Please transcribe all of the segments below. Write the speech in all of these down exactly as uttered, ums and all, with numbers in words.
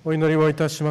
お祈りをいたします。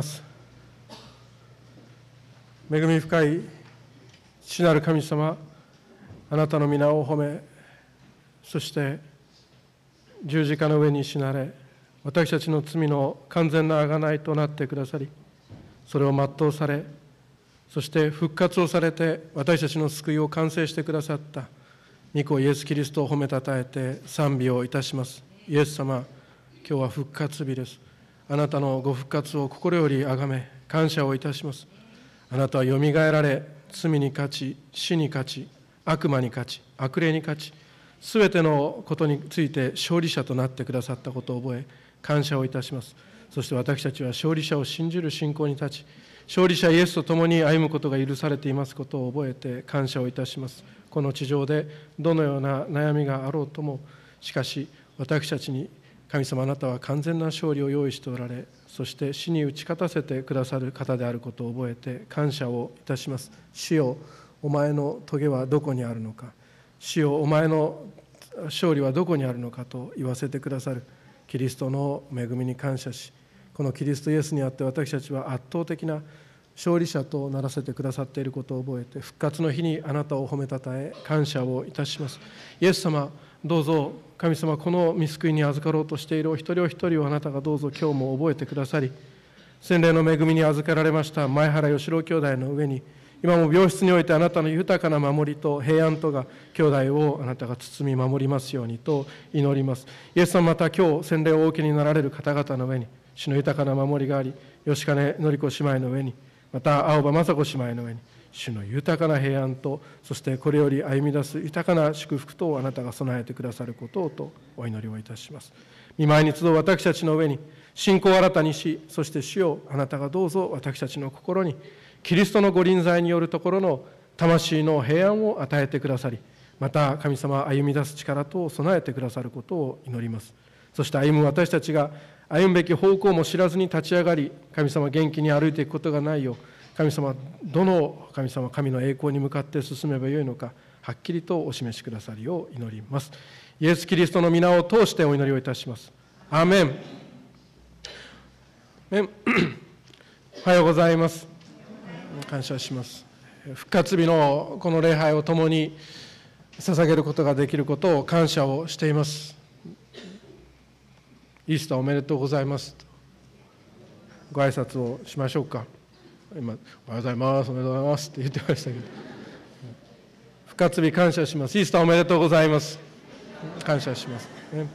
恵み深い父なる神様、あなたの皆を褒め、そして十字架の上に死なれ、私たちの罪の完全な贖いとなってくださり、それを全うされ、そして復活をされて私たちの救いを完成してくださった御子イエス・キリストを褒めたたえて賛美をいたします。イエス様、今日は復活日です。あなたのご復活を心よりあがめ感謝をいたします。あなたはよみがえられ、罪に勝ち、死に勝ち、悪魔に勝ち、悪霊に勝ち、すべてのことについて勝利者となってくださったことを覚え、感謝をいたします。そして私たちは勝利者を信じる信仰に立ち、勝利者イエスと共に歩むことが許されていますことを覚えて感謝をいたします。この地上でどのような悩みがあろうとも、しかし私たちに神様、あなたは完全な勝利を用意しておられ、そして死に打ち勝たせてくださる方であることを覚えて感謝をいたします。主よ、お前の棘はどこにあるのか、主よ、お前の勝利はどこにあるのかと言わせてくださるキリストの恵みに感謝し、このキリストイエスにあって私たちは圧倒的な勝利者とならせてくださっていることを覚えて、復活の日にあなたを褒めたたえ感謝をいたします。イエス様、どうぞ神様、この御救いに預かろうとしているお一人お一人をあなたがどうぞ今日も覚えてくださり、洗礼の恵みに預けられました前原義郎兄弟の上に、今も病室においてあなたの豊かな守りと平安とが兄弟をあなたが包み守りますようにと祈ります。イエス様、また今日洗礼をお受けになられる方々の上に主の豊かな守りがあり、吉金典子姉妹の上に、また青葉雅子姉妹の上に主の豊かな平安と、そしてこれより歩み出す豊かな祝福とをあなたが備えてくださることをとお祈りをいたします。御前に集う私たちの上に信仰を新たにし、そして主よ、あなたがどうぞ私たちの心にキリストのご臨在によるところの魂の平安を与えてくださり、また神様、歩み出す力とを備えてくださることを祈ります。そして歩む私たちが歩むべき方向も知らずに立ち上がり、神様、元気に歩いていくことがないよう、神様、どの神様、神の栄光に向かって進めばよいのか、はっきりとお示しくださるよう祈ります。イエス・キリストの皆を通してお祈りをいたします。アーメン。メンおはようございます。感謝します。復活日のこの礼拝を共に捧げることができることを感謝をしています。イースターおめでとうございますとご挨拶をしましょうか。今、おはようございます、おめでとうございますって言ってましたけど、復活日感謝します。イースターおめでとうございます。感謝します、ね。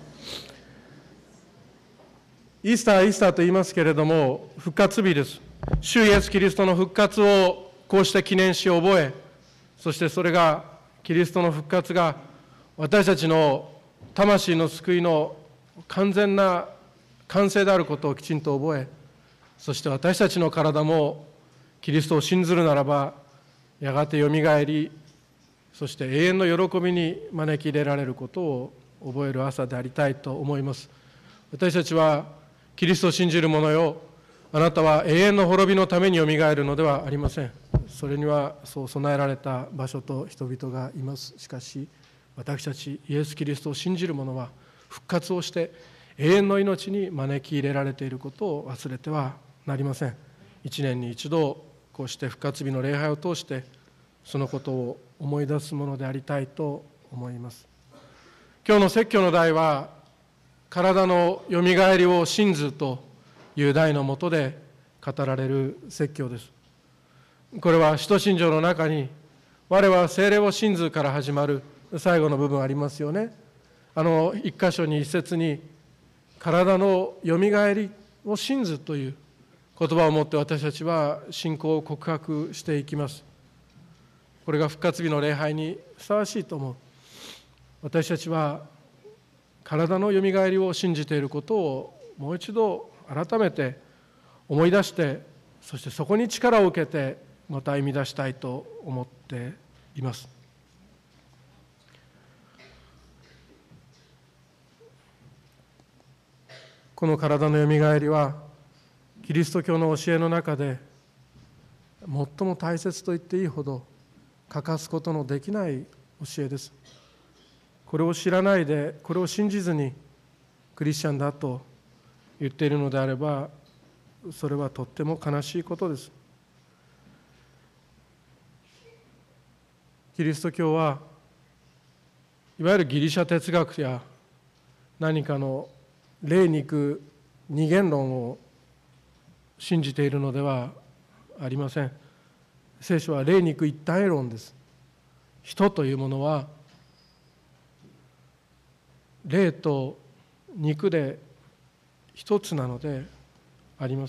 イースター、イースターと言いますけれども、復活日です。主イエス・キリストの復活をこうして記念し覚え、そしてそれが、キリストの復活が私たちの魂の救いの完全な完成であることをきちんと覚え、そして私たちの体もキリストを信ずるならば、やがてよみがえり、そして永遠の喜びに招き入れられることを覚える朝でありたいと思います。私たちはキリストを信じる者よ、あなたは永遠の滅びのためによみがえるのではありません。それにはそう備えられた場所と人々がいます。しかし私たちイエス・キリストを信じる者は復活をして永遠の命に招き入れられていることを忘れてはなりません。一年に一度こうして復活日の礼拝を通してそのことを思い出すものでありたいと思います。今日の説教の題は、体のよみがえりを信ずという題のもとで語られる説教です。これは使徒信条の中に、我は聖霊を信ずから始まる最後の部分ありますよね。あの一箇所に一節に、体のよみがえりを信ずという言葉を持って私たちは信仰を告白していきます。これが復活日の礼拝にふさわしいと思う。私たちは体のよみがえりを信じていることをもう一度改めて思い出して、そしてそこに力を受けてまた歩み出したいと思っています。この体のよみがえりはキリスト教の教えの中で最も大切と言っていいほど欠かすことのできない教えです。これを知らないで、これを信じずにクリスチャンだと言っているのであれば、 それはとっても悲しいことです。キリスト教はいわゆるギリシャ哲学や何かの霊肉二元論を信じているのではありません。聖書は霊肉一体論です。人というものは霊と肉で一つなのであります。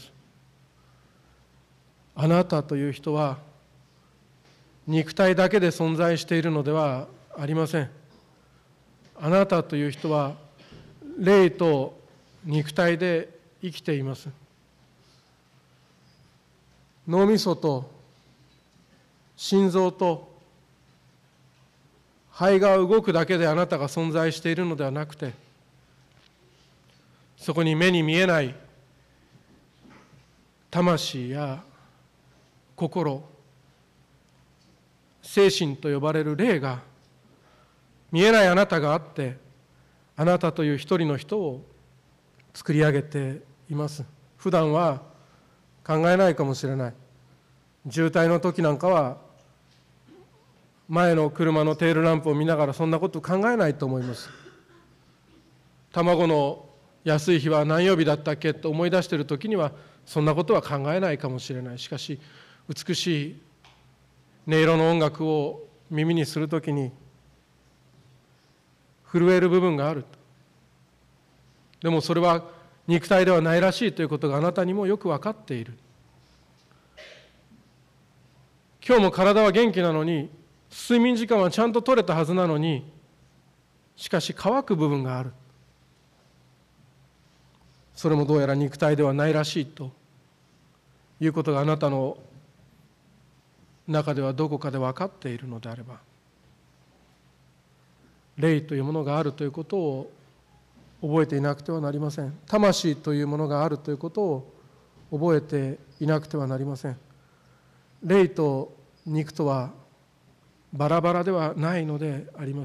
あなたという人は肉体だけで存在しているのではありません。あなたという人は霊と肉体で生きています。脳みそと心臓と肺が動くだけであなたが存在しているのではなくて、そこに目に見えない魂や心、精神と呼ばれる霊が、見えないあなたがあって、あなたという一人の人を作り上げています。普段は考えないかもしれない。渋滞の時なんかは、前の車のテールランプを見ながらそんなこと考えないと思います。卵の安い日は何曜日だったっけと思い出している時には、そんなことは考えないかもしれない。しかし、美しい音色の音楽を耳にするときに震える部分がある。でもそれは肉体ではないらしいということがあなたにもよく分かっている。今日も体は元気なのに、睡眠時間はちゃんと取れたはずなのに、しかし乾く部分がある。それもどうやら肉体ではないらしいということがあなたの中ではどこかで分かっているのであれば、霊というものがあるということを覚えていなくてはなりません。魂というものがあるということを覚えていなくてはなりません。霊と肉とはバラバラではないのであります。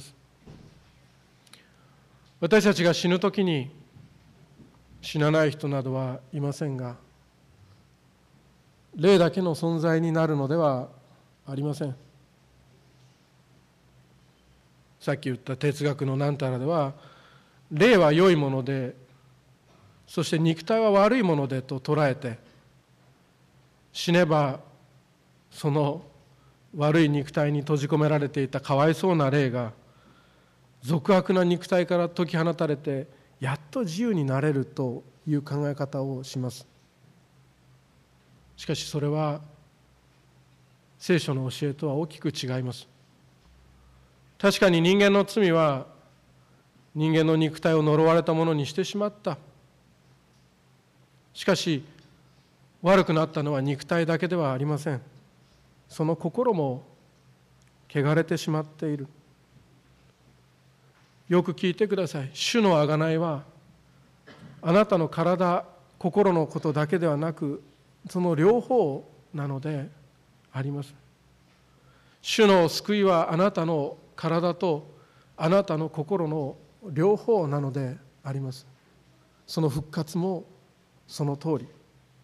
私たちが死ぬときに死なない人などはいませんが、霊だけの存在になるのではありません。さっき言った哲学のなんたらでは、霊は良いもので、そして肉体は悪いものでと捉えて、死ねばその悪い肉体に閉じ込められていたかわいそうな霊が俗悪な肉体から解き放たれて、やっと自由になれるという考え方をします。しかしそれは聖書の教えとは大きく違います。確かに人間の罪は人間の肉体を呪われたものにしてしまった。しかし悪くなったのは肉体だけではありません。その心も汚れてしまっている。よく聞いてください。主の贖いはあなたの体、心のことだけではなく、その両方なのであります。主の救いはあなたの体とあなたの心の両方なのであります。その復活もその通り。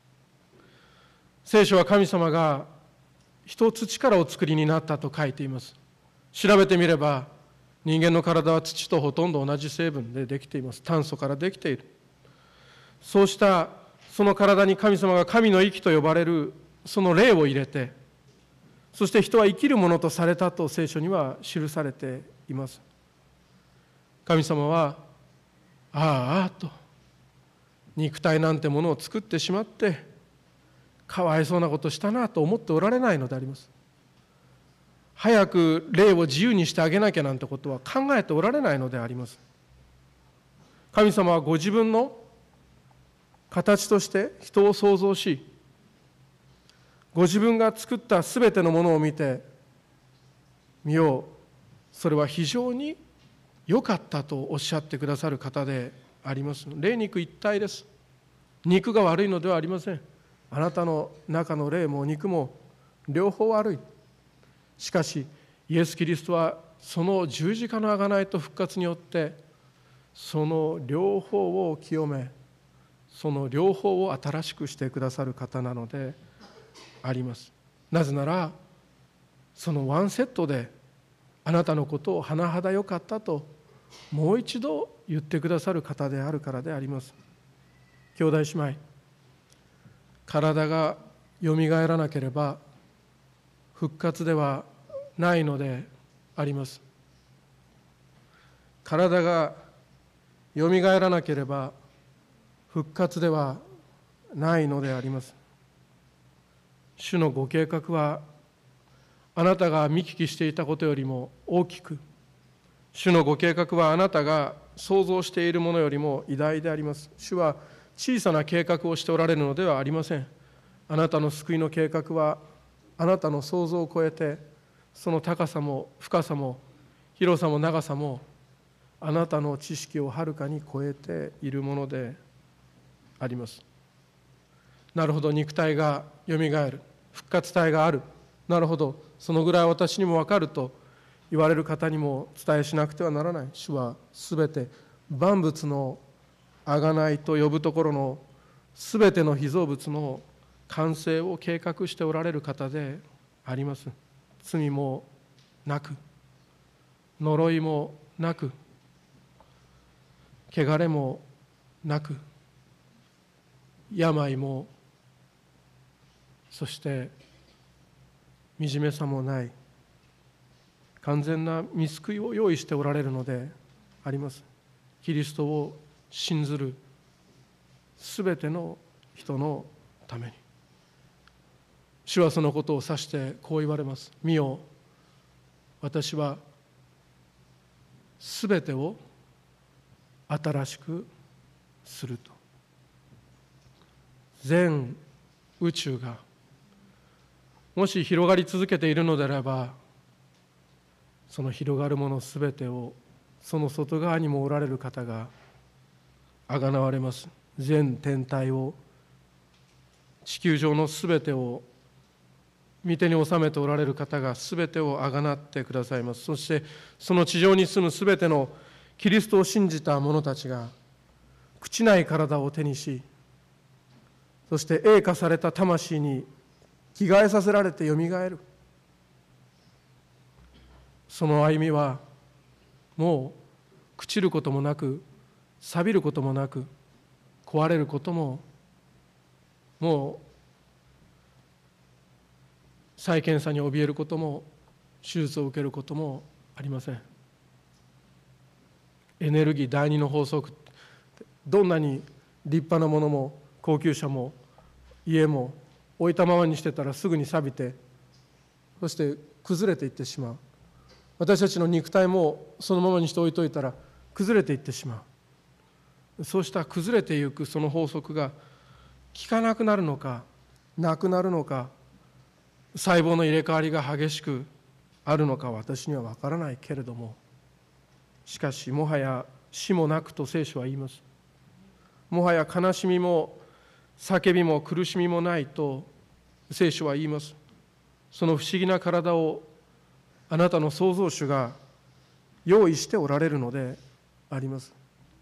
聖書は神様が人を土からお作りになったと書いています。調べてみれば人間の体は土とほとんど同じ成分でできています。炭素からできている。そうしたその体に神様が神の息と呼ばれるその霊を入れて、そして人は生きるものとされたと聖書には記されています。神様はああああと肉体なんてものを作ってしまってかわいそうなことしたなと思っておられないのであります。早く霊を自由にしてあげなきゃなんてことは考えておられないのであります。神様はご自分の形として人を創造し、ご自分が作ったすべてのものを見て、見よう、それは非常に良かったとおっしゃってくださる方であります。霊肉一体です。肉が悪いのではありません。あなたの中の霊も肉も両方悪い。しかしイエス・キリストはその十字架の贖いと復活によってその両方を清め、 その両方を新しくしてくださる方なのであります。なぜならそのワンセットであなたのことを甚だ良かったともう一度言ってくださる方であるからであります。兄弟姉妹、体がよみがえらなければ復活ではないのであります。体がよみがえらなければ復活ではないのであります。主のご計画はあなたが見聞きしていたことよりも大きく、主のご計画はあなたが想像しているものよりも偉大であります。主は小さな計画をしておられるのではありません。あなたの救いの計画はあなたの想像を超えて、その高さも深さも広さも長さもあなたの知識をはるかに超えているものであります。なるほど、肉体がよみがえる、復活体がある、なるほど、そのぐらい私にも分かると言われる方にも伝えしなくてはならない。主はすべて万物の贖いと呼ぶところのすべての被造物の完成を計画しておられる方であります。罪もなく、呪いもなく、汚れもなく、病も、そして惨めさもない完全な御救いを用意しておられるのであります。キリストを信ずるすべての人のために。主はそのことを指してこう言われます。見よ、私はすべてを新しくすると。全宇宙がもし広がり続けているのであれば、その広がるものすべてをその外側にもおられる方があがなわれます。全天体を、地球上のすべてを御手に収めておられる方がすべてをあがなってくださいます。そしてその地上に住むすべてのキリストを信じた者たちが朽ちない体を手にし、そして栄化された魂に着替えさせられてよみがえる。その歩みはもう朽ちることもなく、錆びることもなく、壊れることも、もう再検査に怯えることも、手術を受けることもありません。エネルギー第二の法則、どんなに立派なものも高級車も家も置いたままにしてたらすぐに錆びて、そして崩れていってしまう。私たちの肉体もそのままにして置いといたら崩れていってしまう。そうした崩れていくその法則が効かなくなるのかなくなるのか、細胞の入れ替わりが激しくあるのか私には分からないけれども、しかしもはや死もなくと聖書は言います。もはや悲しみも叫びも苦しみもないと聖書は言います。その不思議な体をあなたの創造主が用意しておられるのであります。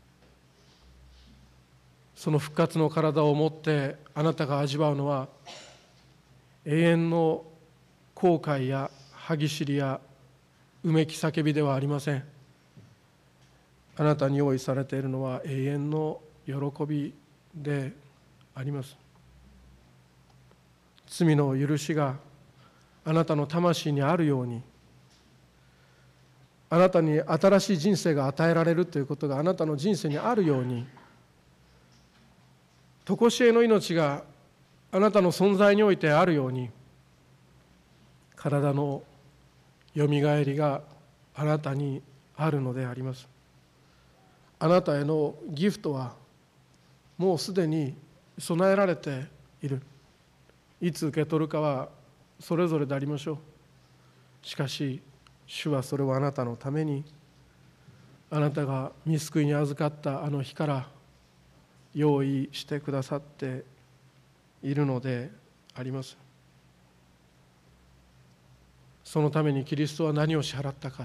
その復活の体を持ってあなたが味わうのは、永遠の後悔や歯ぎしりやうめき叫びではありません。あなたに用意されているのは永遠の喜びであります。罪の許しがあなたの魂にあるように、あなたに新しい人生が与えられるということがあなたの人生にあるように、常しえの命があなたの存在においてあるように、体のよみがえりがあなたにあるのであります。あなたへのギフトはもうすでに備えられている。いつ受け取るかはそれぞれでありましょう。しかし主はそれをあなたのために、あなたが御救いに預かったあの日から用意してくださっているのであります。そのためにキリストは何を支払ったか。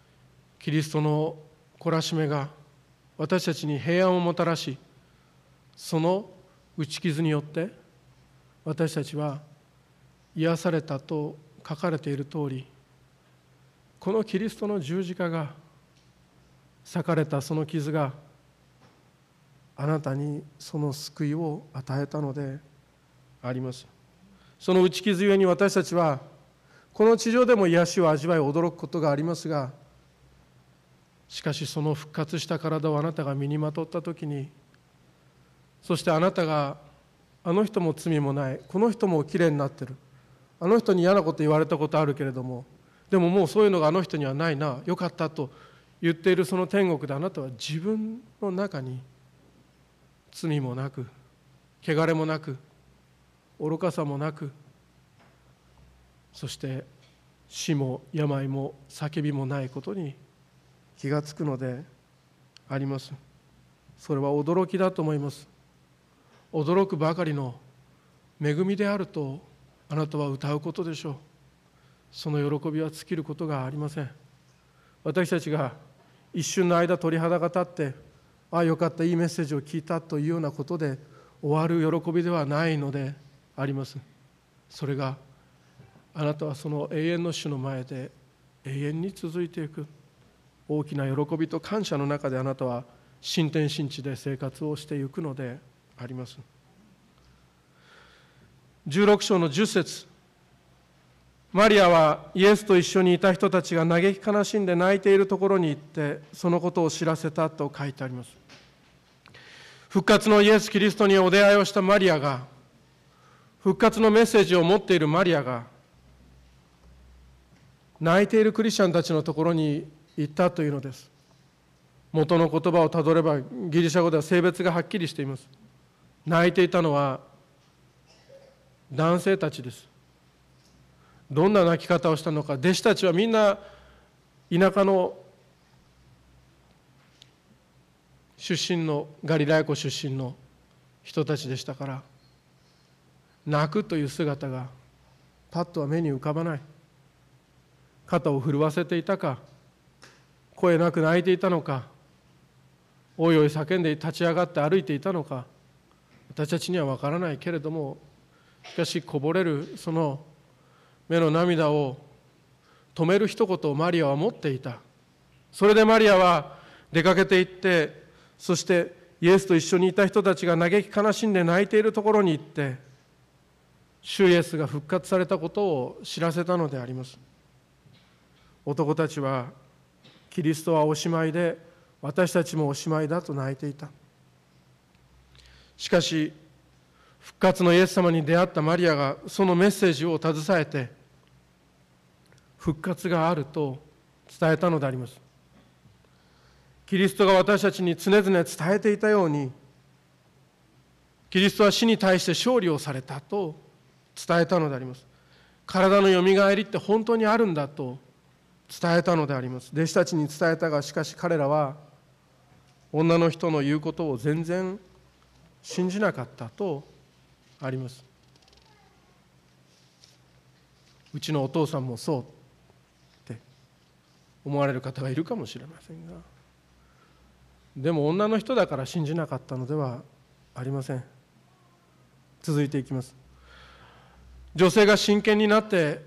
キリストの懲らしめが私たちに平安をもたらし、 その打ち傷によって私たちは癒されたと書かれている通り、このキリストの十字架が裂かれたその傷があなたにその救いを与えたのであります。その打ち傷ゆえに私たちはこの地上でも癒しを味わい驚くことがありますが、しかしその復活した体をあなたが身にまとったときに、そしてあなたがあの人も罪もない、この人もきれいになってる、あの人に嫌なこと言われたことあるけれども、でももうそういうのがあの人にはないな、よかったと言っているその天国で、あなたは自分の中に罪もなく、汚れもなく、愚かさもなく、そして死も病も叫びもないことに気がつくのであります。それは驚きだと思います。驚くばかりの恵みであるとあなたは歌うことでしょう。その喜びは尽きることがありません。私たちが一瞬の間鳥肌が立って、ああよかった、いいメッセージを聞いたというようなことで終わる喜びではないのであります。それがあなたはその永遠の主の前で永遠に続いていく大きな喜びと感謝の中で、あなたは新天新地で生活をしていくのであります。じゅうろく章のじゅっ節、マリアはイエスと一緒にいた人たちが嘆き悲しんで泣いているところに行ってそのことを知らせたと書いてあります。復活のイエス・キリストにお出会いをしたマリアが、復活のメッセージを持っているマリアが泣いているクリスチャンたちのところに行ったというのです。元の言葉をたどればギリシャ語では性別がはっきりしています。泣いていたのは男性たちです。どんな泣き方をしたのか、弟子たちはみんな田舎の出身のガリラヤ湖出身の人たちでしたから、泣くという姿がパッとは目に浮かばない。肩を震わせていたか、声なく泣いていたのか、おいおい叫んで立ち上がって歩いていたのか、私たちには分からないけれども、しかしこぼれるその目の涙を止める一言をマリアは持っていた。それでマリアは出かけて行って、そしてイエスと一緒にいた人たちが嘆き悲しんで泣いているところに行って、主イエスが復活されたことを知らせたのであります。男たちはキリストはおしまいで、私たちもおしまいだと泣いていた。しかし復活のイエス様に出会ったマリアがそのメッセージを携えて、復活があると伝えたのであります。キリストが私たちに常々伝えていたように、キリストは死に対して勝利をされたと伝えたのであります。体のよみがえりって本当にあるんだと伝えたのであります。弟子たちに伝えたが、しかし彼らは女の人の言うことを全然信じなかったとあります。うちのお父さんもそうって思われる方がいるかもしれませんが、でも女の人だから信じなかったのではありません。続いていきます。女性が真剣になって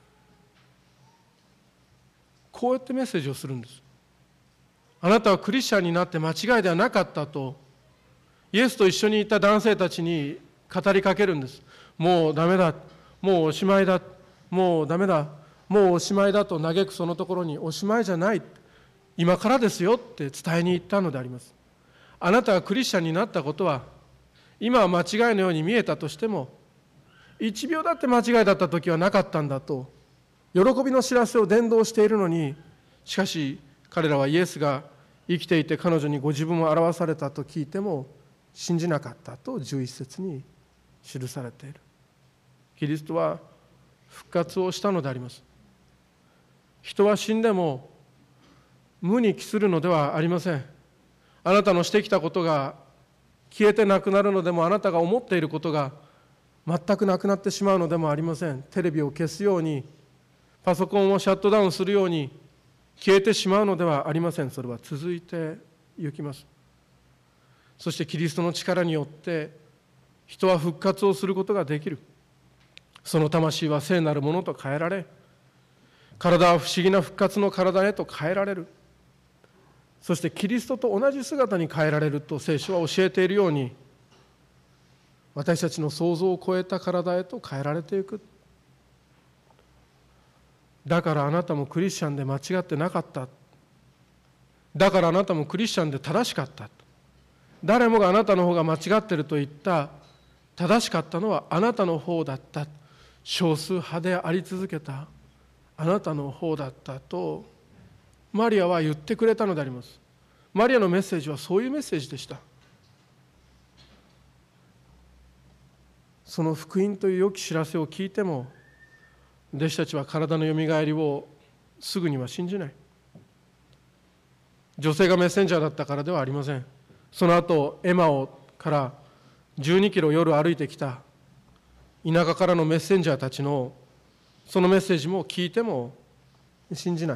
こうやってメッセージをするんです。あなたはクリスチャンになって間違いではなかったとイエスと一緒にいた男性たちに語りかけるんです。もうダメだ、もうおしまいだ、もうダメだ、もうおしまいだと嘆くそのところに、おしまいじゃない、今からですよって伝えに行ったのであります。あなたがクリスチャンになったことは、今は間違いのように見えたとしても、一秒だって間違いだった時はなかったんだと喜びの知らせを伝道しているのに、しかし彼らはイエスが生きていて彼女にご自分を表されたと聞いても信じなかったとじゅういち節に記されている。キリストは復活をしたのであります。人は死んでも無に帰するのではありません。あなたのしてきたことが消えてなくなるのでも、あなたが思っていることが全くなくなってしまうのでもありません。テレビを消すように、パソコンをシャットダウンするように消えてしまうのではありません。それは続いていきます。 そしてキリストの力によって人は復活をすることができる。その魂は聖なるものと変えられ、体は不思議な復活の体へと変えられる。そしてキリストと同じ姿に変えられると聖書は教えているように、私たちの想像を超えた体へと変えられていく。だからあなたもクリスチャンで間違ってなかった。だからあなたもクリスチャンで正しかった。誰もがあなたの方が間違っていると言った。正しかったのはあなたの方だった。少数派であり続けたあなたの方だったとマリアは言ってくれたのであります。マリアのメッセージはそういうメッセージでした。その福音という良き知らせを聞いても、弟子たちは体のよみがえりをすぐには信じない。女性がメッセンジャーだったからではありません。その後エマオからじゅうにキロ夜歩いてきた田舎からのメッセンジャーたちのそのメッセージも聞いても信じない。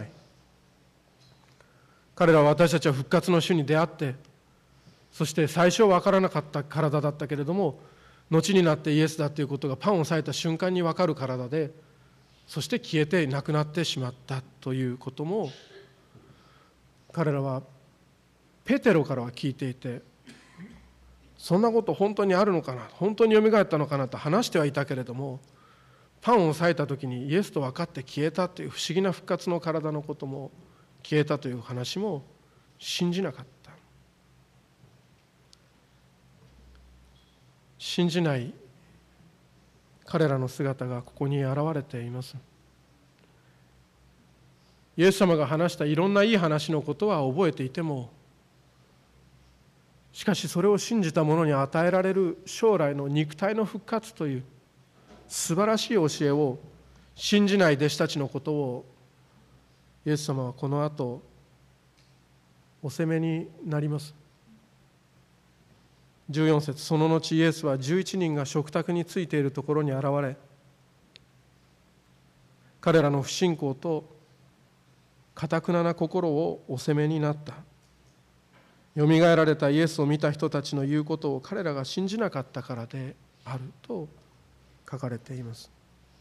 彼らは私たちは復活の主に出会って、そして最初は分からなかった体だったけれども、後になってイエスだということがパンを裂いた瞬間に分かる体で、そして消えてなくなってしまったということも彼らはペテロからは聞いていて、そんなこと本当にあるのかな、本当によみがえったのかなと話してはいたけれども、パンを裂いた時にイエスと分かって消えたという不思議な復活の体のことも、消えたという話も信じなかった。信じない彼らの姿がここに現れています。イエス様が話したいろんないい話のことは覚えていても、しかしそれを信じた者に与えられる将来の肉体の復活という素晴らしい教えを信じない弟子たちのことを、イエス様はこの後お責めになります。じゅうよん節、その後イエスはじゅういちにんが食卓についているところに現れ、彼らの不信仰と堅な心をお責めになった。よみがえられたイエスを見た人たちの言うことを彼らが信じなかったからであると書かれています。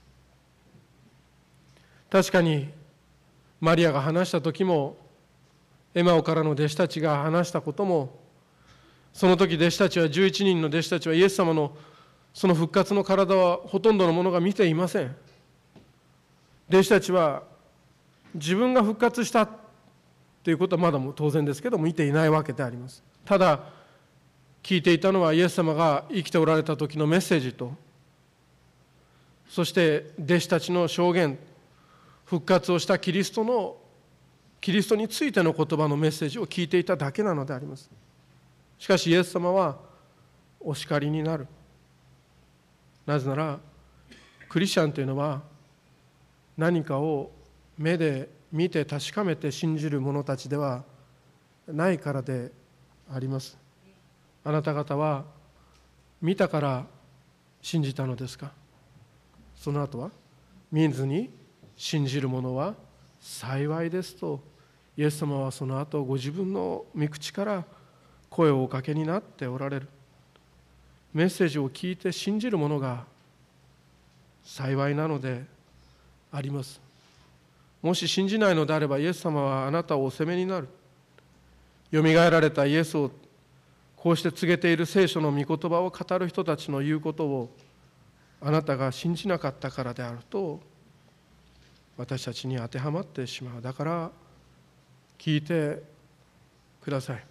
確かにマリアが話した時も、エマオからの弟子たちが話したことも、その時弟子たちはじゅういちにんの弟子たちはイエス様のその復活の体はほとんどのものが見ていません。弟子たちは自分が復活したということはまだも当然ですけど見ていないわけであります。ただ聞いていたのはイエス様が生きておられた時のメッセージと、そして弟子たちの証言、復活をしたキリストのキリストについての言葉のメッセージを聞いていただけなのであります。しかしイエス様はお叱りになる。なぜならクリスチャンというのは何かを目で見て確かめて信じる者たちではないからであります。あなた方は見たから信じたのですか。その後は見ずに信じる者は幸いですと、イエス様はその後ご自分の御口から声をおかけになっておられる。メッセージを聞いて信じる者が幸いなのであります。もし信じないのであれば、イエス様はあなたをお責めになる。よみがえられたイエスをこうして告げている聖書の御言葉を語る人たちの言うことをあなたが信じなかったからであると私たちに当てはまってしまう。だから聞いてください。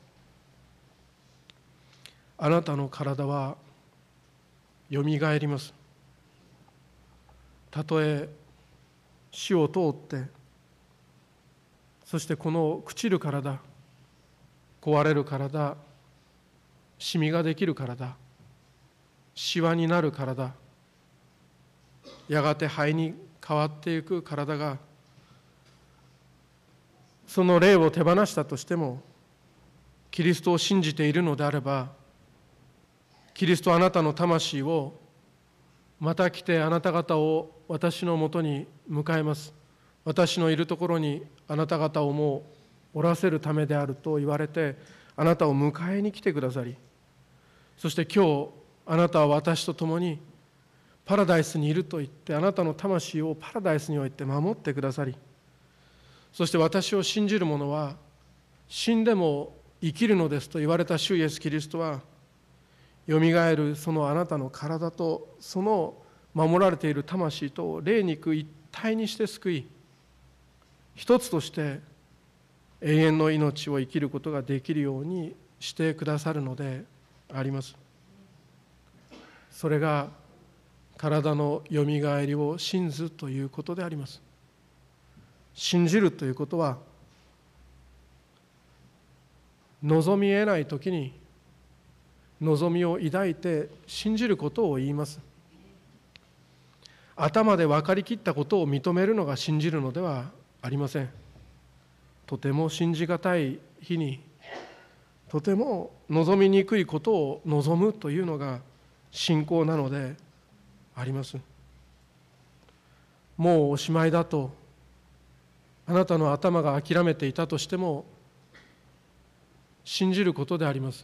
あなたの体はよみがえります。たとえ死を通って、そしてこの朽ちる体、壊れる体、シミができる体、シワになる体、やがて灰に変わっていく体が、その霊を手放したとしても、キリストを信じているのであれば、キリストはあなたの魂をまた来てあなた方を私のもとに迎えます。私のいるところにあなた方をもうおらせるためであると言われて、あなたを迎えに来てくださり、 そして今日あなたは私と共にパラダイスにいると言って、あなたの魂をパラダイスにおいて守ってくださり、そして私を信じる者は死んでも生きるのですと言われた主イエスキリストは、よみがえるそのあなたの体とその守られている魂と霊肉一体にして救い、一つとして永遠の命を生きることができるようにしてくださるのであります。それが体のよみがえりを信ずということであります。信じるということは、望み得ないときに望みを抱いて信じることを言います。頭で分かりきったことを認めるのが信じるのではありません。とても信じがたい日に、とても望みにくいことを望むというのが信仰なのであります。もうおしまいだとあなたの頭が諦めていたとしても、信じることであります。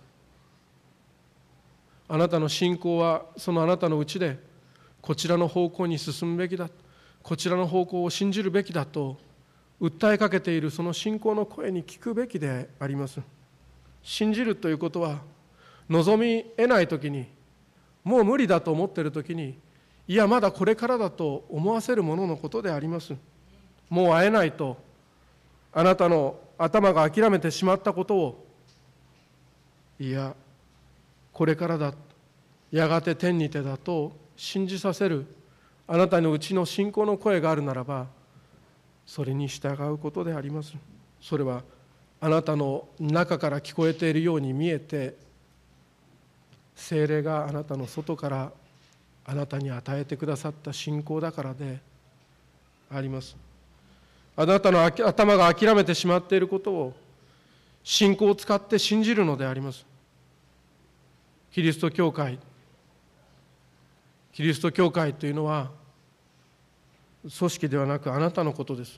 あなたの信仰はそのあなたのうちで、こちらの方向に進むべきだ、こちらの方向を信じるべきだと訴えかけているその信仰の声に聞くべきであります。信じるということは、望み得ないときに、もう無理だと思っているときに、いやまだこれからだと思わせるもののことであります。もう会えないとあなたの頭が諦めてしまったことを、いやこれからだ、やがて天にてだと信じさせるあなたのうちの信仰の声があるならば、それに従うことであります。それはあなたの中から聞こえているように見えて、聖霊があなたの外からあなたに与えてくださった信仰だからであります。あなたの頭が諦めてしまっていることを信仰を使って信じるのであります。キリスト教会、キリスト教会というのは組織ではなくあなたのことです。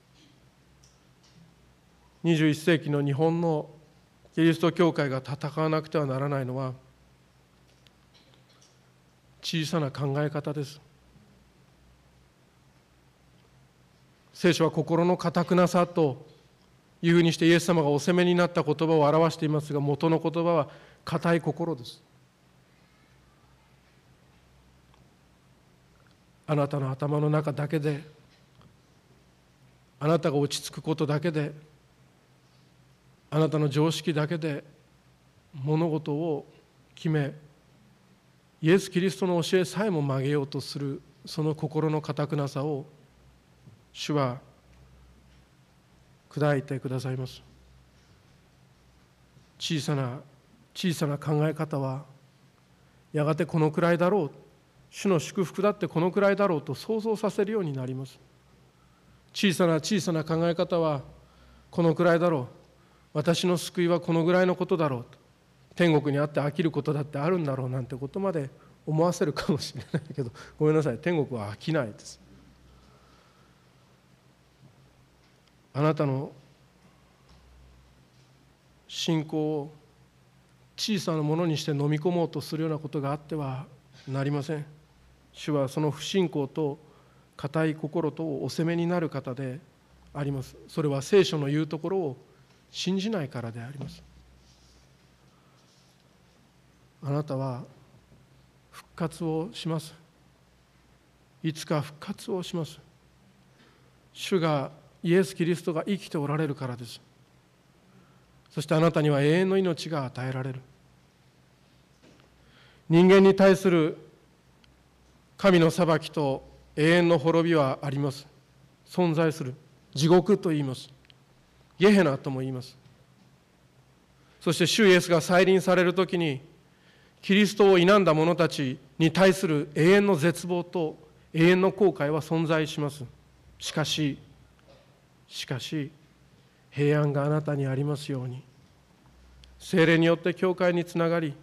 にじゅういっ世紀の日本のキリスト教会が戦わなくてはならないのは、小さな考え方です。聖書は心の堅くなさというふうにしてイエス様がお責めになった言葉を表していますが、元の言葉は堅い心です。あなたの頭の中だけで、あなたが落ち着くことだけで、あなたの常識だけで物事を決め、イエス・キリストの教えさえも曲げようとするその心の堅くなさを主は砕いてくださいます。小さな小さな考え方はやがてこのくらいだろう、主の祝福だってこのくらいだろうと想像させるようになります。小さな小さな考え方はこのくらいだろう、私の救いはこのぐらいのことだろうと、天国にあって飽きることだってあるんだろうなんてことまで思わせるかもしれないけど、ごめんなさい、天国は飽きないです。あなたの信仰を小さなものにして飲み込もうとするようなことがあってはなりません。主はその不信仰と固い心とお責めになる方であります。それは聖書の言うところを信じないからであります。あなたは復活をします。いつか復活をします。主がイエス・キリストが生きておられるからです。そしてあなたには永遠の命が与えられる。人間に対する神の裁きと永遠の滅びはあります。存在する。地獄と言います。ゲヘナとも言います。そして主イエスが再臨されるときに、キリストを否んだ者たちに対する永遠の絶望と永遠の後悔は存在します。しかし、しかし、平安があなたにありますように、聖霊によって教会につながり、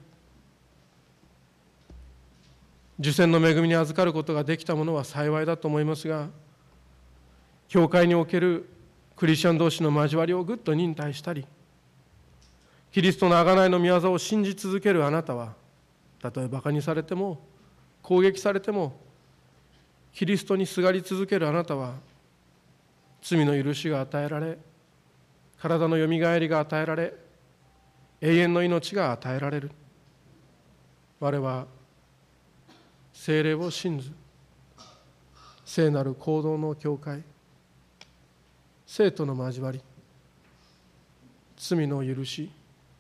受洗の恵みに預かることができた者は幸いだと思いますが、教会におけるクリスチャン同士の交わりをぐっと忍耐したり、キリストの贖いの御業を信じ続けるあなたは、 たとえバカにされても攻撃されても、キリストにすがり続けるあなたは、罪の許しが与えられ、体のよみがえりが与えられ、永遠の命が与えられる。我は聖霊を信ず、聖なる行動の教会、聖との交わり、罪の許し、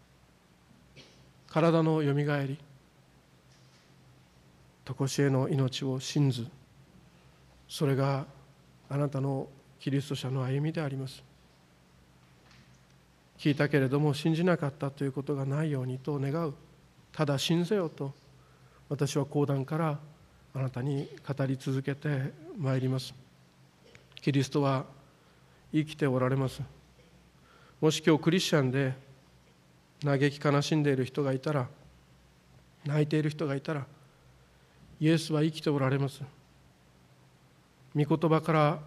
体のよみがえり、常しえの命を信ず、それがあなたのキリスト者の歩みであります。聞いたけれども信じなかったということがないようにと願う。ただ信ぜよと、私は講談からあなたに語り続けてまいります。キリストは生きておられます。もし今日クリスチャンで嘆き悲しんでいる人がいたら、泣いている人がいたら、イエスは生きておられます。御言葉から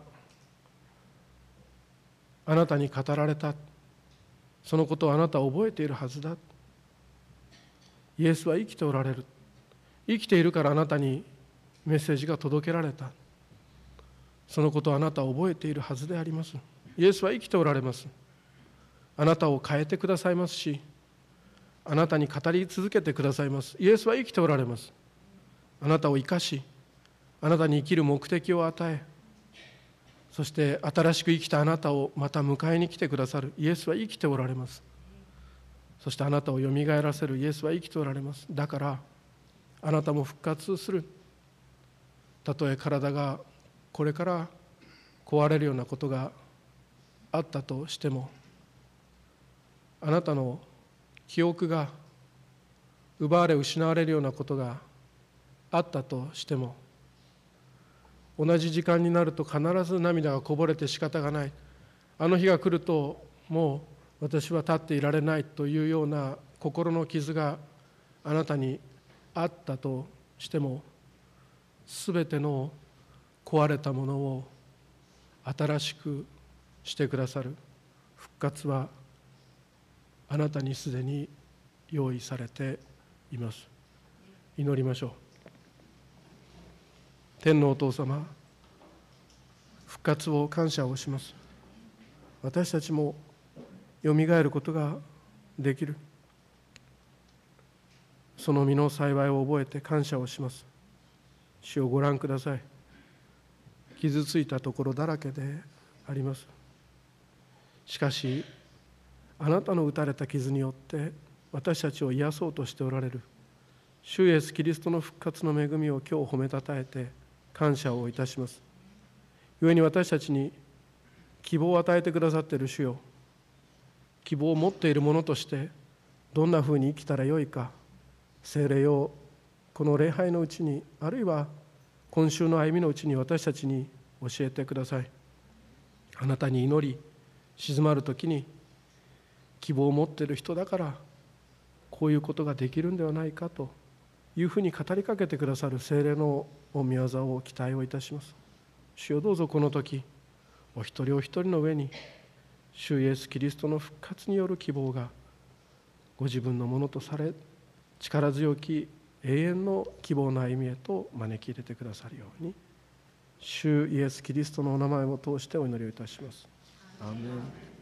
あなたに語られた、そのことをあなたは覚えているはずだ。イエスは生きておられる。生きているからあなたにメッセージが届けられた。そのことをあなたは覚えているはずであります。イエスは生きておられます。あなたを変えてくださいますし、あなたに語り続けてくださいます。イエスは生きておられます。あなたを生かし、あなたに生きる目的を与え、そして新しく生きたあなたをまた迎えに来てくださるイエスは生きておられます。そしてあなたをよみがえらせるイエスは生きておられます。だからあなたも復活する。たとえ体がこれから壊れるようなことがあったとしても、あなたの記憶が奪われ失われるようなことがあったとしても、同じ時間になると必ず涙がこぼれて仕方がない。あの日が来るともう私は立っていられないというような心の傷があなたにあったとしても、すべての壊れたものを新しくしてくださる復活はあなたにすでに用意されています。祈りましょう。天のお父様、復活を感謝をします。私たちもよみがえることができる。その身の幸いを覚えて感謝をします。主をご覧ください。傷ついたところだらけであります。しかし、あなたの打たれた傷によって私たちを癒そうとしておられる主イエスキリストの復活の恵みを今日褒めたたえて感謝をいたします。故に私たちに希望を与えてくださっている主よ、希望を持っている者としてどんなふうに生きたらよいか、聖霊をこの礼拝のうちに、あるいは今週の歩みのうちに私たちに教えてください。あなたに祈り静まるときに、希望を持っている人だからこういうことができるんではないかというふうに語りかけてくださる聖霊の御業を期待をいたします。主よ、どうぞこの時お一人お一人の上に主イエスキリストの復活による希望がご自分のものとされ、力強き永遠の希望の歩みへと招き入れてくださるように、主イエスキリストのお名前を通してお祈りをいたします。アーメン。